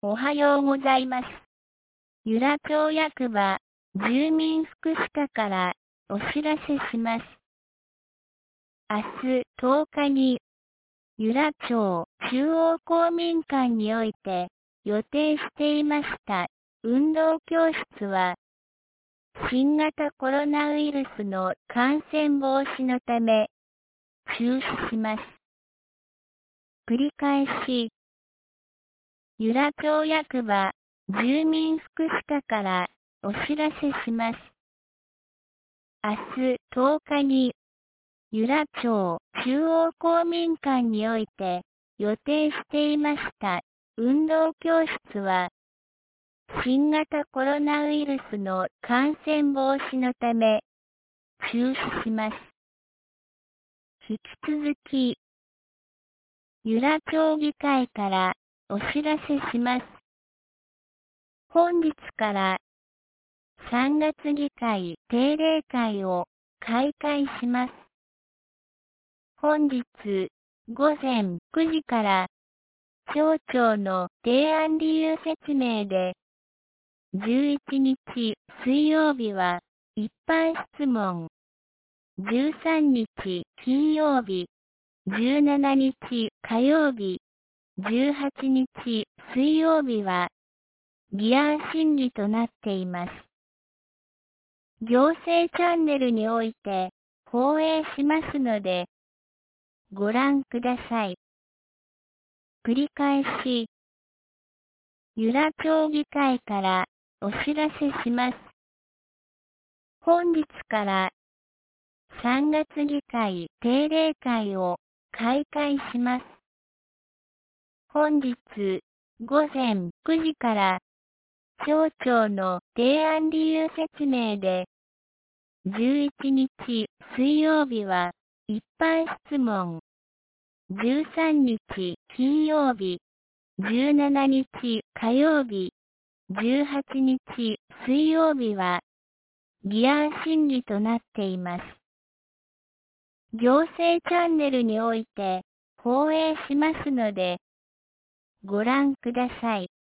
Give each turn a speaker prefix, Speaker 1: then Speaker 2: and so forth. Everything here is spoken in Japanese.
Speaker 1: おはようございます。由良町役場住民福祉課からお知らせします。明日10日に由良町中央公民館において予定していました運動教室は新型コロナウイルスの感染防止のため中止します。繰り返し由良町役場住民福祉課からお知らせします。明日10日に由良町中央公民館において予定していました運動教室は新型コロナウイルスの感染防止のため中止します。引き続き由良町議会からお知らせします。本日から3月議会定例会を開会します。本日午前9時から町長の提案理由説明で11日水曜日は一般質問、13日金曜日、17日火曜日、18日水曜日は議案審議となっています。行政チャンネルにおいて放映しますのでご覧ください。繰り返し、由良町議会からお知らせします。本日から3月議会定例会を開会します。本日午前9時から町長の提案理由説明で11日水曜日は一般質問、13日金曜日、17日火曜日、18日水曜日は議案審議となっています。行政チャンネルにおいて放映しますのでご覧ください。